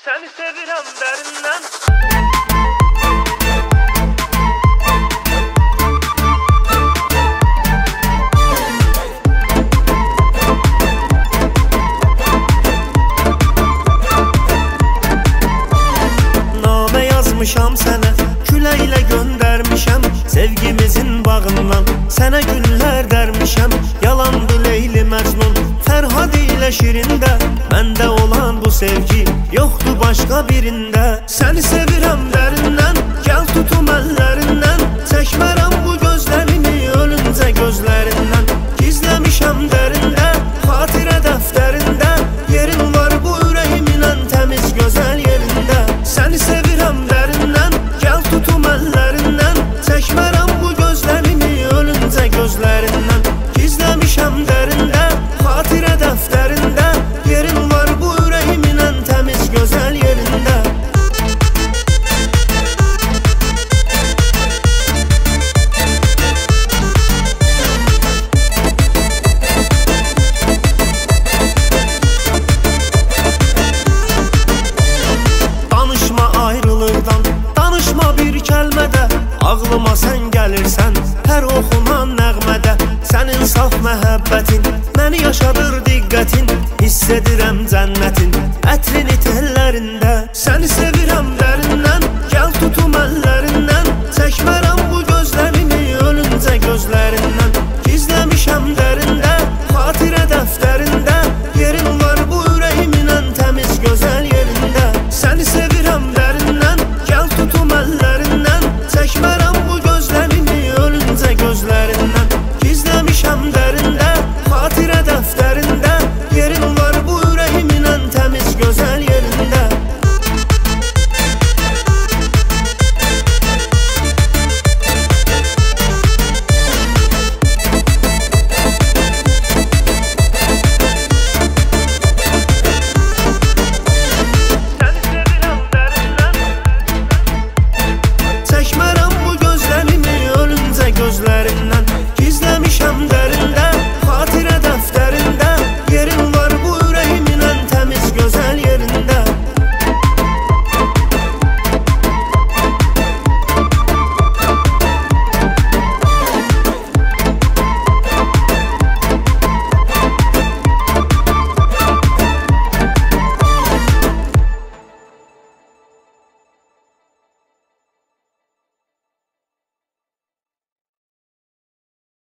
Seni sevirəm dərindən. Namə yazmışam sənə, küləklə göndərmişəm. Sevgimizin bağından sənə güllər dərmişəm. Yalandı Leyli Məcnun, Fərhad ilə Şirində. Məndə olan bu sevgi yoxdur başqa birində. Səni sevirəm dərindən, gəl tutum əllərindən. Çəkmərəm bu gözlərimi ölüncə gözlərindən. Gizləmişəm dərində, xatirə dəftərində. Yerin var bu ürəyimin ən təmiz gözəl yerində. Səni sevirəm dərindən, gəl tutum əllərindən. Çəkmərəm bu gözlərimi ölüncə gözlərindən. Gizləmişəm dərində, xatirə dəftərində. Yerin var bu ürəyimin ən təmiz gözəl yerində. Danışma ayrılıqdan, danışma bir kəlmədə. Ağlıma sən gəlirsən, hər oxunan nəğmədə. Sənin saf məhəbbətin məni yaşadır diqqətin. Hiss edirəm cənnətin ətrini tellərində. Səni sevirəm dərindən, gəl tutum əllərindən. Çəkmə